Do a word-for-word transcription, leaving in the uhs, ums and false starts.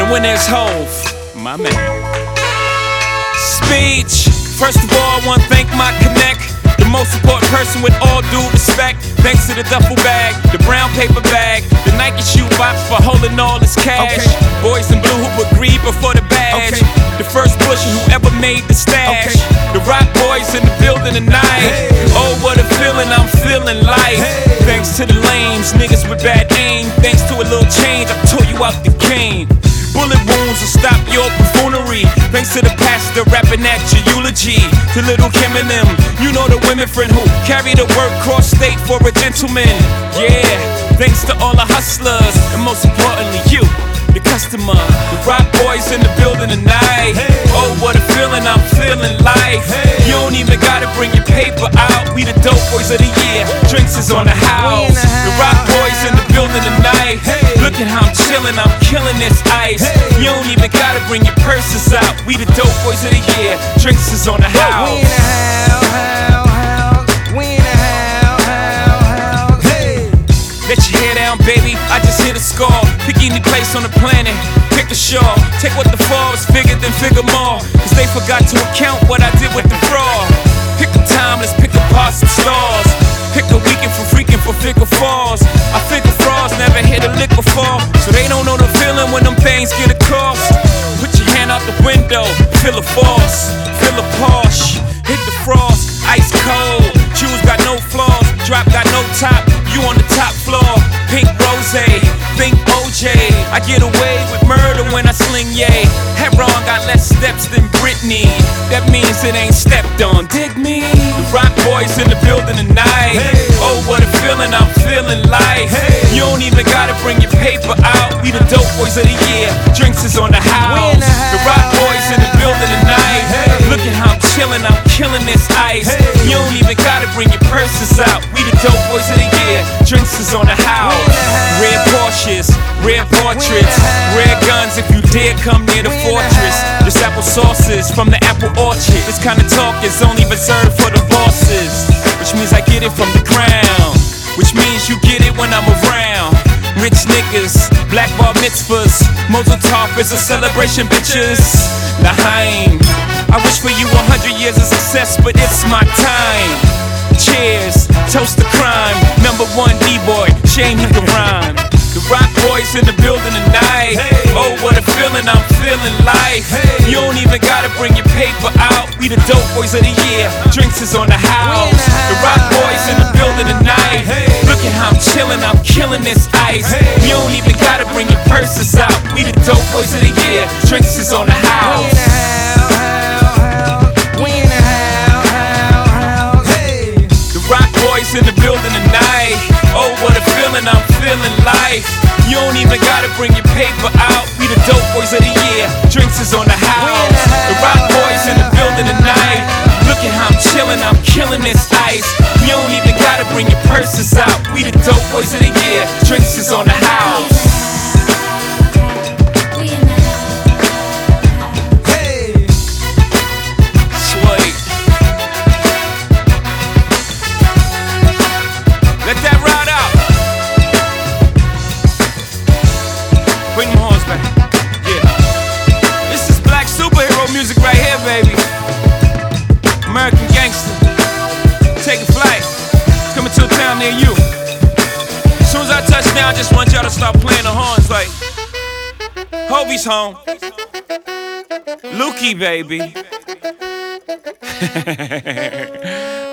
when there's Hov, my man. Speech. First of all, I wanna thank my connect, the most important person with all due respect. Thanks to the duffel bag, the brown paper bag, the Nike shoe box for holding all this cash. Okay. Boys in blue who agreed before the badge. Okay. The first pusher who ever made the stash. Okay. The rock boys in the building tonight. Hey. Oh, what a feeling, I'm feeling life. Hey. Thanks to the lames, niggas with bad aim. Thanks to a little change, I tore you out the cane. Bullet wounds will stop your buffoonery. Thanks to the pastor rapping at your eulogy. To Little Kim and them, you know the women friend who carry the work cross state for a gentleman. Yeah, thanks to all the hustlers, and most importantly you, the customer. The rock boys in the building tonight. Hey. Oh, what a feeling, I'm feeling life. Hey. You don't even gotta bring your paper out. We the dope boys of the year, drinks is on the house. The, the rock boys in the building tonight. Hey. Look at how I'm chilling, I'm killing this ice. Hey. You don't even gotta bring your purses out. We the dope boys of the year, drinks is on the house. We in the house, house, house. We in the house, house, house. Hey. Let your hair down, baby, I just hit a score. Pick any place on the planet, pick a shore. Take what the falls, figure then figure more. Cause they forgot to account what I did with the fraud. Pick a time, let's pick apart some stars. Pick a weekend for freaking for figure falls. I figure frauds never hit a lick before, so they don't know the feeling when them things get across. Put your hand out the window, feel a force, feel a Porsche. Hit the frost, ice cold. Shoes got no flaws, drop got no top. You on the top floor, pink rose, think O J. I get away with murder when I sling yay. Heron got less steps than Britney. That means it ain't stepped on, dig me? The rock boys in the building tonight. Hey. Oh, what a feeling, I'm feeling life. Hey. You don't even gotta bring your paper out. We the dope boys of the year, drinks is on the house. The, house. The rock boys in the building tonight. Hey. Look at how I'm chilling, I'm killing this ice. Hey. You don't even gotta bring your purses out. We the dope boys of the year, drinks is on the house. Red Porsches, red portraits, red guns if you dare come near the fortress. This apple sauces from the apple orchard. This kind of talk is only reserved for the bosses, which means I get it from the ground, which means you get it when I'm around. Rich niggas, black bar mitzvahs, Mazel Tov is a celebration, bitches. L'chaim, I wish for you a hundred years of success, but it's my time. Cheers, toast to crime. Number one D-boy, shame he can rhyme. The rock boys in the building tonight. Hey. Oh, what a feeling, I'm feeling life. Hey. You don't even gotta bring your paper out. We the dope boys of the year, drinks is on the house. The, the rock boys in the building tonight. Hey. Look at how I'm chilling, I'm killing this ice. Hey. You don't even gotta bring your purses out. We the dope boys of the year, drinks is on the house. In the building tonight. Oh, what a feeling, I'm feeling life. You don't even gotta bring your paper out. We the dope boys of the year, drinks is on the house. The rock boys in the building tonight. Look at how I'm chilling, I'm killing this ice. You don't even gotta bring your purses out. We the dope boys of the year, drinks is on the house. Music right here, baby. American gangster. Take a flight. Coming to a town near you. As soon as I touch down, I just want y'all to start playing the horns like Hovey's home. Lukey, baby.